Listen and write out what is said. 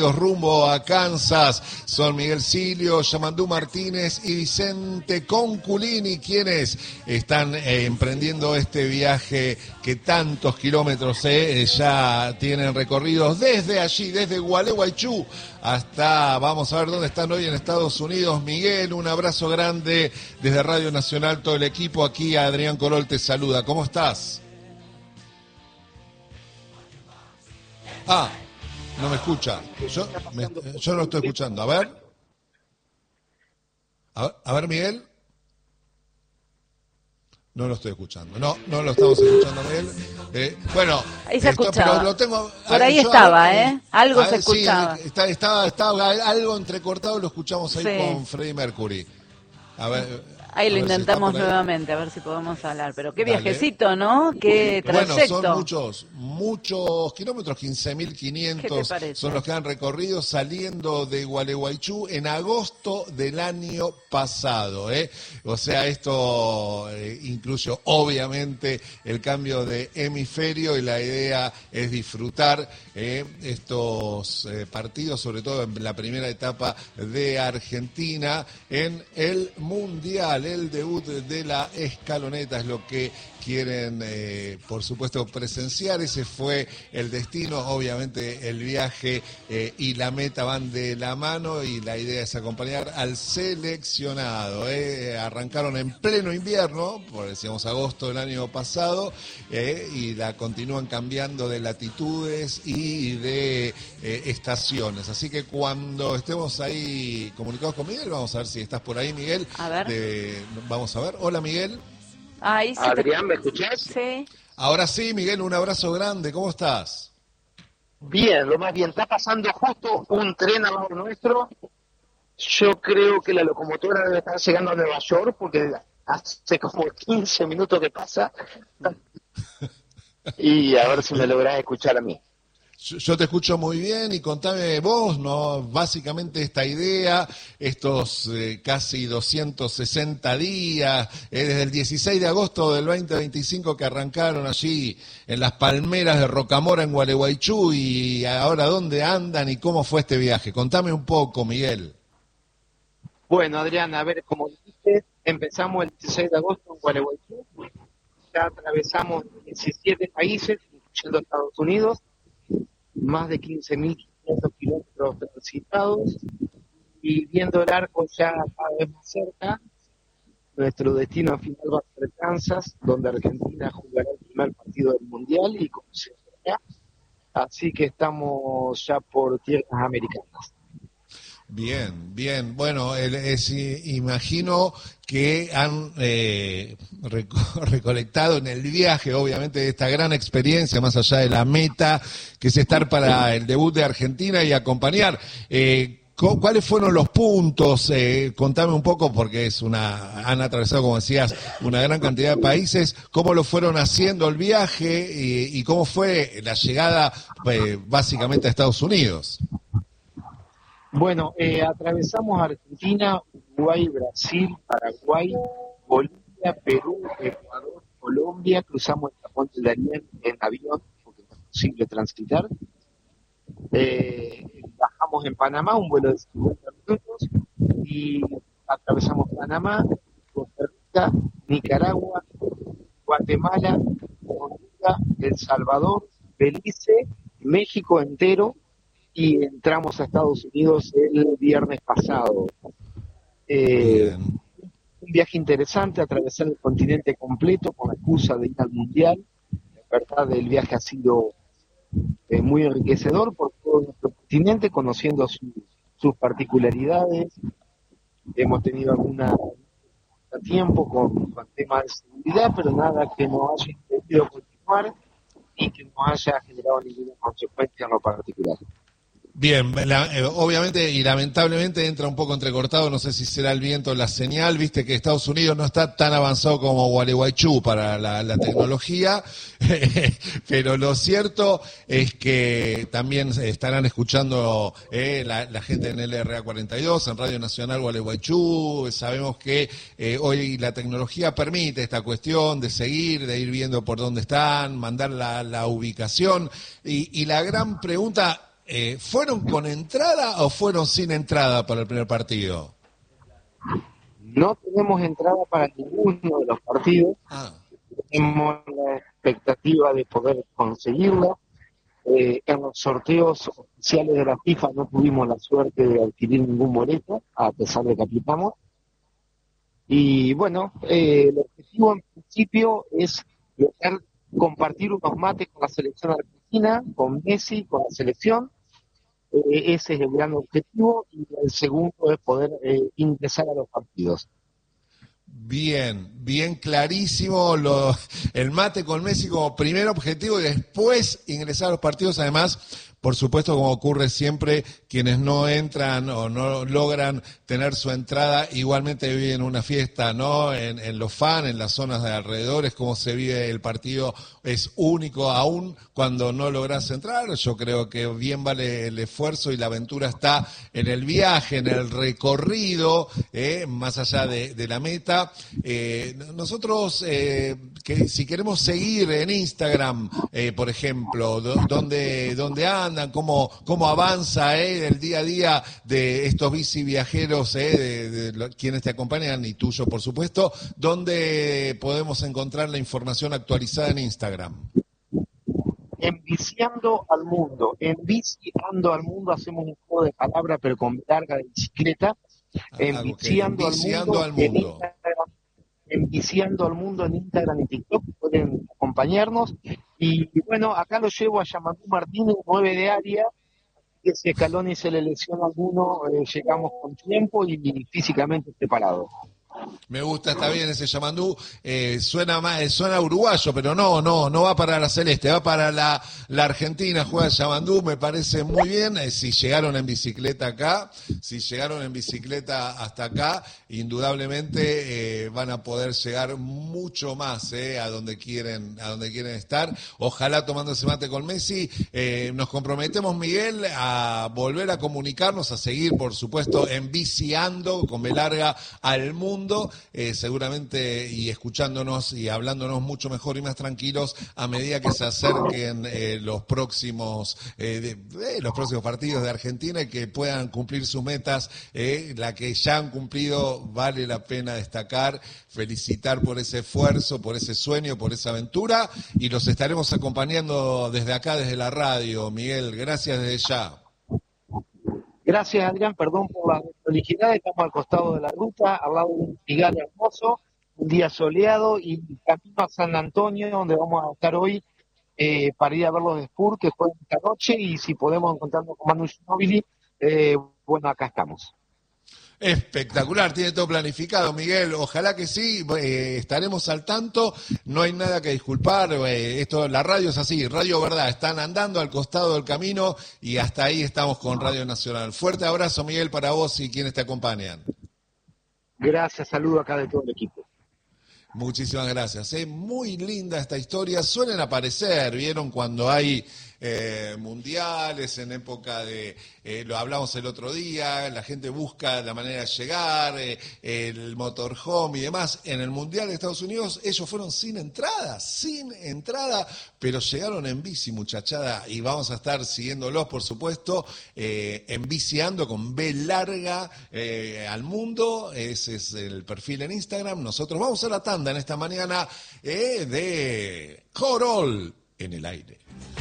recorridos rumbo a Kansas son Miguel Silio, Yamandú Martínez y Vicente Conculini, quienes están emprendiendo este viaje que tantos kilómetros ya tienen recorridos desde allí, desde Gualeguaychú hasta, vamos a ver dónde están hoy en Estados Unidos. Miguel, un abrazo grande desde Radio Nacional, todo el equipo. Aquí Adrián Corol te saluda. ¿Cómo estás? No me escucha. Yo no lo estoy escuchando. A ver, Miguel. No lo estoy escuchando. No lo estamos escuchando, Miguel. Bueno, ahí se escuchaba. Pero lo tengo. Por ahí estaba, Algo se escuchaba. Sí, estaba algo entrecortado, lo escuchamos ahí con Freddie Mercury. A ver. Ahí lo intentamos nuevamente, a ver si podemos hablar. Pero qué viajecito, ¿no? Qué trayecto. Bueno, son muchos kilómetros, 15.500 son los que han recorrido saliendo de Gualeguaychú en agosto del año pasado. O sea, esto incluye obviamente el cambio de hemisferio y la idea es disfrutar estos partidos, sobre todo en la primera etapa de Argentina en el Mundial. El debut de la escaloneta es lo que quieren, por supuesto, presenciar. Ese fue el destino. Obviamente el viaje y la meta van de la mano y la idea es acompañar al seleccionado. Arrancaron en pleno invierno, por decíamos agosto del año pasado, y la continúan cambiando de latitudes y de estaciones. Así que cuando estemos ahí comunicados con Miguel, vamos a ver si estás por ahí, Miguel. A ver. Vamos a ver. Hola, Miguel. Ahí sí. Adrián, ¿me escuchás? Sí. Ahora sí, Miguel, un abrazo grande. ¿Cómo estás? Bien, lo más bien. Está pasando justo un tren al lado nuestro. Yo creo que la locomotora debe estar llegando a Nueva York porque hace como 15 minutos que pasa. Y a ver si me lográs escuchar a mí. Yo te escucho muy bien y contame vos, ¿no? Básicamente esta idea, estos casi 260 días, desde el 16 de agosto del 2025 que arrancaron allí en las palmeras de Rocamora en Gualeguaychú, y ahora dónde andan y cómo fue este viaje. Contame un poco, Miguel. Bueno, Adrián, a ver, como dijiste, empezamos el 16 de agosto en Gualeguaychú, ya atravesamos 17 países, incluyendo Estados Unidos, más de 15.500 kilómetros transitados, y viendo el arco ya cada vez más cerca, nuestro destino final va a ser Kansas, donde Argentina jugará el primer partido del Mundial y conocerá. Así que estamos ya por tierras americanas. Bien, bien. Bueno, imagino que han recolectado en el viaje, obviamente, esta gran experiencia, más allá de la meta, que es estar para el debut de Argentina y acompañar. ¿Cuáles fueron los puntos? Contame un poco, porque han atravesado, como decías, una gran cantidad de países. ¿Cómo lo fueron haciendo el viaje y cómo fue la llegada básicamente a Estados Unidos? Bueno, atravesamos Argentina, Uruguay, Brasil, Paraguay, Bolivia, Perú, Ecuador, Colombia, cruzamos el Tapón del Darién en avión, porque no es posible transitar. Bajamos en Panamá, un vuelo de 50 minutos, y atravesamos Panamá, Costa Rica, Nicaragua, Guatemala, Honduras, El Salvador, Belice, México entero, y entramos a Estados Unidos el viernes pasado. Un viaje interesante, atravesar el continente completo con la excusa de ir al Mundial. La verdad, el viaje ha sido muy enriquecedor por todo nuestro continente, conociendo sus particularidades. Hemos tenido alguna tiempo con temas de seguridad, pero nada que nos haya impedido continuar y que no haya generado ninguna consecuencia en lo particular. Bien, obviamente y lamentablemente entra un poco entrecortado, no sé si será el viento o la señal, viste que Estados Unidos no está tan avanzado como Gualeguaychú para la tecnología, pero lo cierto es que también estarán escuchando la gente en LRA 42, en Radio Nacional Gualeguaychú. Sabemos que hoy la tecnología permite esta cuestión de seguir, de ir viendo por dónde están, mandar la ubicación, y la gran pregunta ¿fueron con entrada o fueron sin entrada para el primer partido? No tenemos entrada para ninguno de los partidos. Tenemos la expectativa de poder conseguirla. En los sorteos oficiales de la FIFA no tuvimos la suerte de adquirir ningún boleto, a pesar de que aplicamos. Y bueno, el objetivo en principio es lograr compartir unos mates con la selección argentina, con Messi, con la selección. Ese es el gran objetivo, y el segundo es poder ingresar a los partidos. Bien clarísimo el mate con Messi como primer objetivo y después ingresar a los partidos. Además, por supuesto, como ocurre siempre, quienes no entran o no logran tener su entrada igualmente viven una fiesta, ¿no? En los fans, en las zonas de alrededores, cómo se vive el partido es único, aún cuando no logras entrar. Yo creo que bien vale el esfuerzo y la aventura está en el viaje, en el recorrido, más allá de la meta. Nosotros, que si queremos seguir en Instagram, por ejemplo, donde andan, cómo avanza el día a día de estos bici viajeros, de quienes te acompañan y tuyo, por supuesto, ¿dónde podemos encontrar la información actualizada en Instagram? Enviciando al mundo. Enviciando al mundo hacemos un juego de palabras, pero con larga de bicicleta. Enviciando al mundo. Enviciando al mundo en Instagram y TikTok, pueden acompañarnos. Y bueno, acá lo llevo a Yamandú Martínez, 9 de área, que si Scaloni se le lesiona alguno, llegamos con tiempo y físicamente preparados. Me gusta, está bien ese Yamandú, suena uruguayo, pero no va para la celeste, va para la Argentina, juega Yamandú, me parece muy bien. Si llegaron en bicicleta hasta acá, indudablemente van a poder llegar mucho más a donde quieren estar. Ojalá tomando ese mate con Messi. Nos comprometemos, Miguel, a volver a comunicarnos, a seguir, por supuesto, enviciando con B larga al mundo. Seguramente, y escuchándonos y hablándonos mucho mejor y más tranquilos a medida que se acerquen los próximos partidos de Argentina y que puedan cumplir sus metas. La que ya han cumplido vale la pena destacar, felicitar por ese esfuerzo, por ese sueño, por esa aventura, y los estaremos acompañando desde acá, desde la radio. Miguel, gracias desde ya. Gracias, Adrián, perdón por la prolijidad, estamos al costado de la ruta, al lado de un pigal hermoso, un día soleado, y camino a San Antonio, donde vamos a estar hoy para ir a ver los Spurs que juegan esta noche, y si podemos encontrarnos con Manu Ginóbili, bueno, acá estamos. Espectacular, tiene todo planificado, Miguel. Ojalá que sí, estaremos al tanto. No hay nada que disculpar. La radio es así, Radio Verdad. Están andando al costado del camino y hasta ahí estamos con Radio Nacional. Fuerte abrazo, Miguel, para vos y quienes te acompañan. Gracias, saludo acá de todo el equipo. Muchísimas gracias. Muy linda esta historia. Suelen aparecer, ¿vieron? Cuando hay mundiales, en época de, lo hablamos el otro día, la gente busca la manera de llegar, el motorhome y demás. En el Mundial de Estados Unidos ellos fueron sin entrada, pero llegaron en bici, muchachada, y vamos a estar siguiéndolos, por supuesto, enviciando con B larga al mundo. Ese es el perfil en Instagram. Nosotros vamos a la tanda en esta mañana de Corol en el aire.